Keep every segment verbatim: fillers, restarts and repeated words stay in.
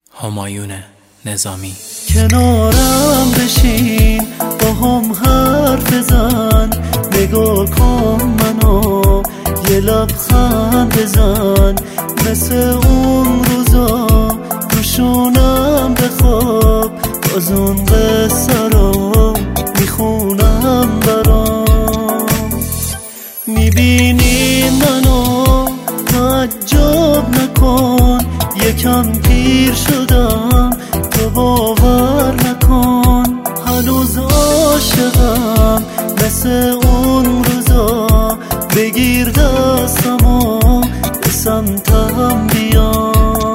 همایون نظامی. کنارم بشین با هم حرف بزن، نگاه کن منو یه لبخند بزن، مثل اون روزا روشونم بخواب، باز اون قصه رو میخونم برام. میبینی منو تعجب نکن، یکم پیر شدم تو باور نکن، هنوز عاشقم مثل اون روزا، بگیر دستمو به سمتم بیا.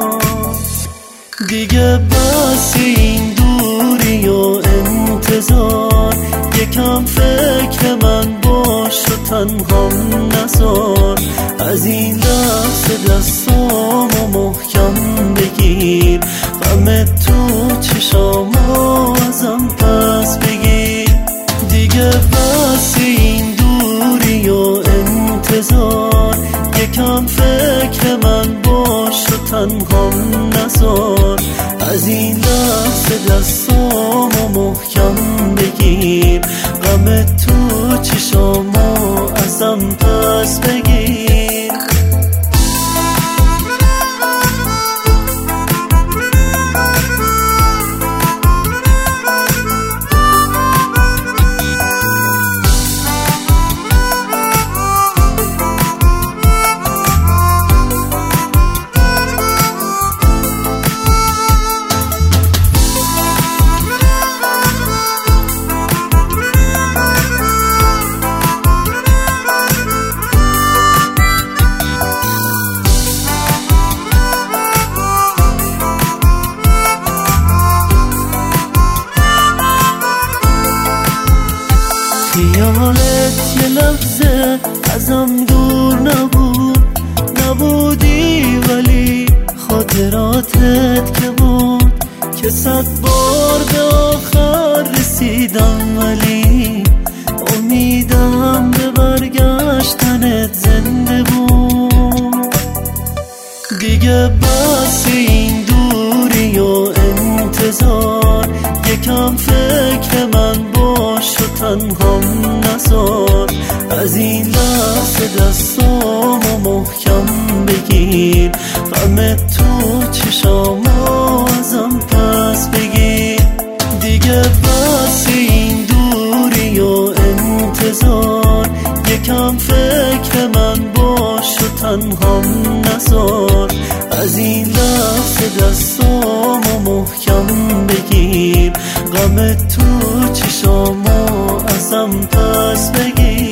دیگه بس این دوری و انتظار، یکم فکر من باش و تنهام نذار، از این لحظه دستامو محکم بگیر، غم تو چشامو ازم پس بگیر. دیگه بس این دوری و انتظار، یکم فکر من باش و تنهام نذار، از این لحظه دستامو محکم بگیر، غم تو چشامو ازم پس بگیر. خیالت یه لحظه ازم دور نبود، نبودی ولی خاطراتت که بود، که صد بار به آخر رسیدم ولی امیدم به برگشتنت زنده بود. دیگه بس این دوری و انتظار، یکم فکر من باش و تنهام نذار، از این لحظه دستامو محکم بگیر، غم تو چشامو ازم پس بگیر. دیگه بس این دوری و انتظار، یکم فکر من باش و تنهام نذار، از این لحظه دستامو محکم بگیر، غم تو چشامو ازم پس بگیر.